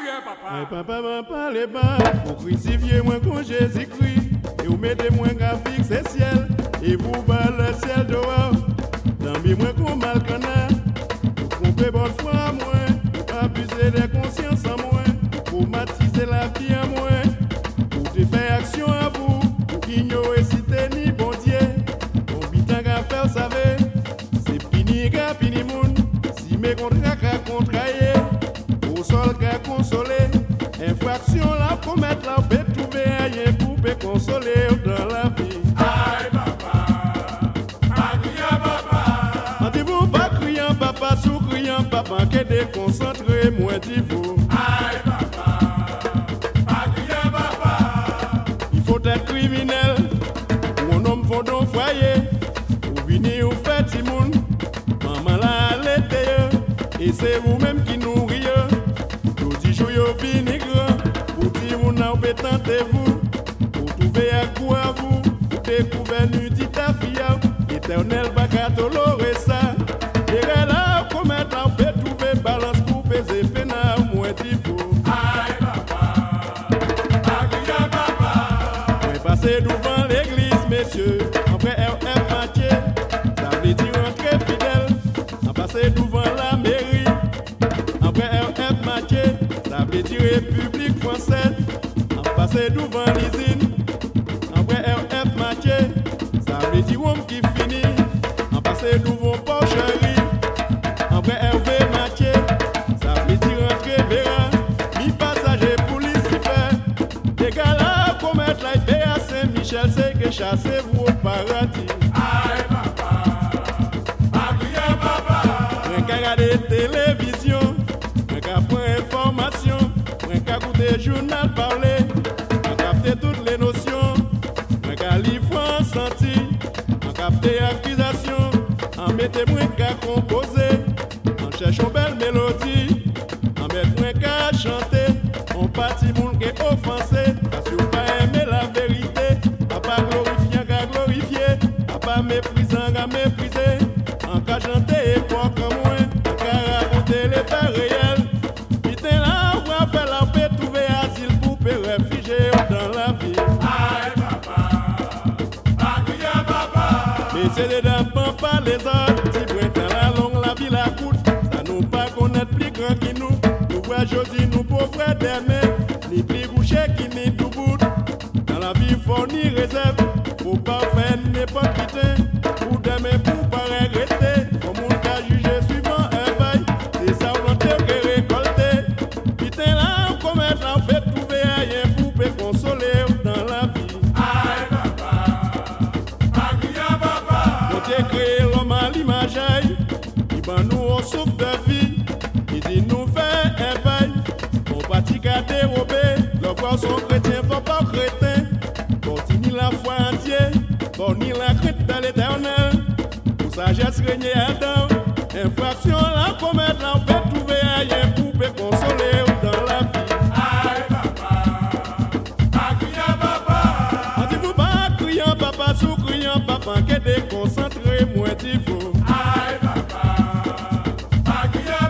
Papa, les bas, vous crucifiez moi quand Jésus-Christ, et vous mettez moi graphique, c'est ciel, et vous battez le ciel dehors. Dans mes moi qu'on mal canard, vous trompez bonne foi à moi, vous abusez des consciences en moi, vous matiser la vie à moi, vous te faire action à vous, vous ignorez si t'es ni bon Dieu, on vit un gars faire savez, c'est fini gars, fini moun, si mes contrats contraillés, au sol gars consolé. Infraction la commettre la peut trouver rien pour peut consoler dans la vie. Aïe papa, pas criant papa. On dit vous pas criant papa, sous criant papa, que déconcentré moi dit vous. Aïe papa, pas criant papa. Il faut être criminel, ou un homme fond dans foyer, ou venir ou faire timoun, maman la l'été, et c'est vous-même qui nourrit. Nous dit joyeux vini grand, pour dire mon embêt tentez-vous, pour trouver un coup à vous, pour découvrir nudité ta fille, éternel bagat toloré ça. Et là, commettre la peut trouver balance pour peser peine à moi dit vous. Aïe papa, pas criant papa. Mais passer devant l'église, messieurs, en vrai RF Mathieu, ça veut dire entrer fidèle, en passer devant la mairie, en vrai RF Mathieu, ça veut dire République française, en passer devant l'usine, en vrai RF Mathieu, ça veut dire homme qui finit, en passer devant Porcherie, en vrai Hervé Mathieu, ça veut dire entrer Vera, mi-passager pour Lucifer, des gars là, commettre la paix à Saint-Michel, c'est que chassez-vous au paradis. Aïe papa, pas criant papa. Rien qu'à regarder télévision, rien qu'à prendre information, rien qu'à écouter journal parler, à capter toutes les notions, rien qu'à lire en senti, à capter accusation, en mettre moins qu'à composer, en cherchant belle mélodie, en mettre moins qu'à chanter, on parti monde qui est offensé, parce que vous pas aimer la vérité, à pas glorifier qu'à glorifier, à pas méprisant qu'à mépriser, en qu'à chanter et quoi comme moi, en qu'à raconter les faits réels. Putain là, on va faire la paix, trouver asile pour paix réfugier dans la vie. Aïe papa, pas criant papa. Mais c'est des dames pas les autres, si vous dans la longue la vie la coûte, ça nous pas connaître plus grand qui nous. Nous voyons aujourd'hui nous pauvres d'aimer, ni plus couchés qui ni debout. Dans la vie faut ni réserve, faut pas faire n'importe putain, pour demain pour pas regretter. Comme on a jugé suivant un bail, c'est ça on peut récolter. Putain là, on commet la fait trouver rien pour peut consoler dans la vie. Aïe papa, pas criant papa. On t'a créé l'homme à l'image, il va nous on souffre de vie, il dit nous fait un bail, on pratique à dérober, le corps sont chrétiens, faut pas chrétien, continue la foi entière, bon ni la crainte de l'éternel, pour sagesse régner à dedans, infraction la commettre, la fait trouver rien pour peut consoler dans la vie. Aïe papa, pas criant papa. On dit vous pas criant papa, sous criant papa, que déconcentré, moi dit vous. Aïe papa, pas criant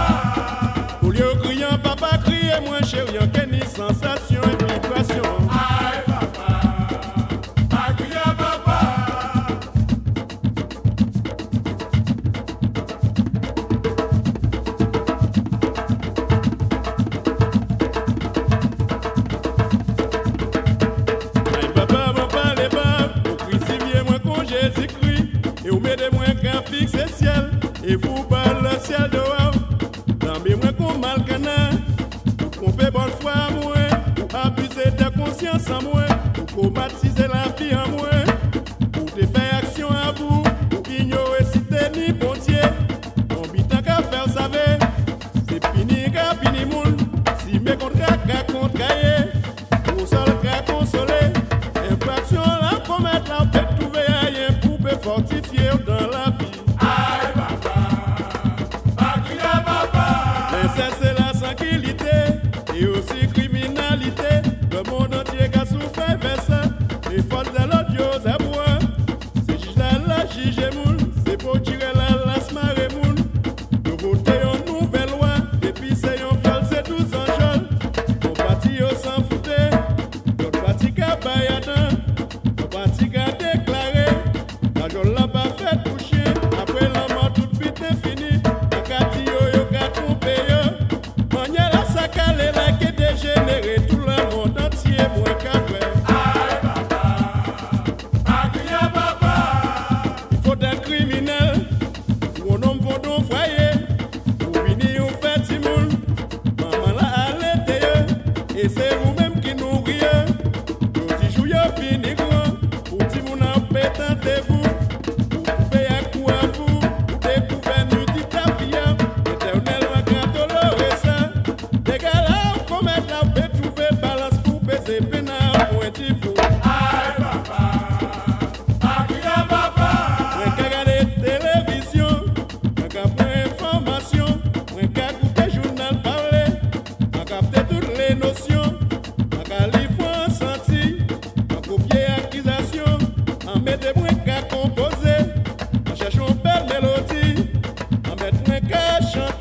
papa. Au lieu criant papa, criez moins chéri, que ni sensation et vibration. Aïe papa, pas criant papa. Aïe papa, les bas, vous crucifiez moi quand Jésus-Christ, et vous mettez moi graphique c'est ciel, et vous battez le ciel dehors. Dans mes moi qu'on mal canard, vous trompez bonne foi à moi, vous abusez de conscience en moi, vous combattez la vie en moi, vous te faire action à vous, vous ignorez si t'es ni bon Dieu, on vit tant qu'à faire savez, c'est fini qu'à fini moun, si mes contrats qu'à contrailler, au sol qu'à consoler, infraction la commettre la peut trouver rien pour peut fortifier dans la vie. Aïe papa, pas criant papa. L'inceste c'est la tranquillité et aussi criminalité, le monde entier qui a souffert vers ça, les forces de l'audio c'est moi, c'est juge la juge moun, c'est pour tirer la marée moun, nous votons une nouvelle loi, depuis c'est un viol c'est 12 ans jeune, qu'à chanter.